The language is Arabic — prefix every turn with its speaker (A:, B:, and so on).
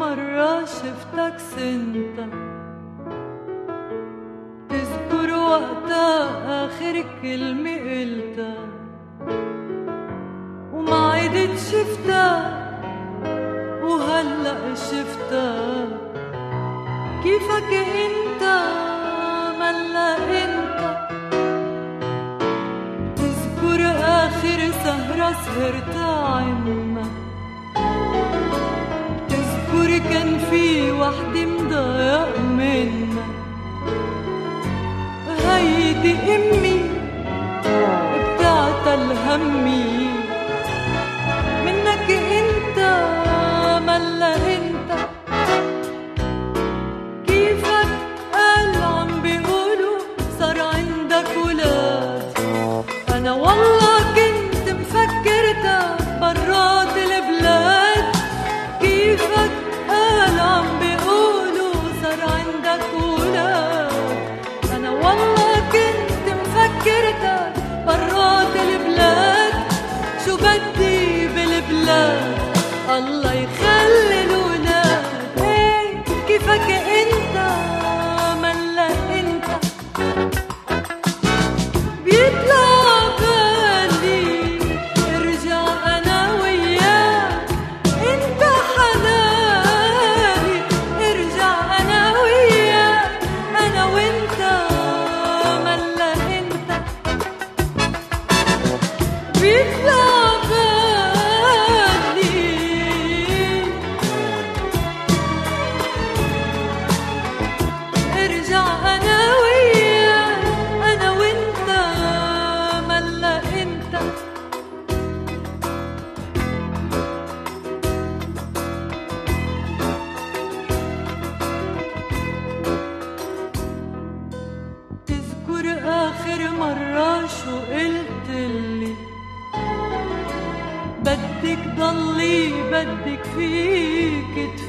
A: مرة شفتك سنت، تذكر وقتها آخر كلمة قلتها وما عدت شفتها، وهلأ شفتها كيفك انت ملا انت. تذكر آخر سهرة سهرتها عنا، تذكر كان في وحدة مضايق منا، هيدي امي بتعتل همي منك انت ملا انت. كيفك قال عم بيقولوا صار عندك ولاد، انا والله كنت مفكرتك برات البلاد. كيفك قال عم بيقولوا صار عندك ولاد، انا والله كنت مفكرتك برات البلاد. شو بدي بالبلاد الله يخلي الولاد. ايه كيفك انت ملا انت. بيطلع بالي ارجع انا وياك، انت حناني ارجع انا وياك، انا وانت ملا انت. بيطلع آخر مرة شو قلتلي؟ بدك ضلي بدك فيك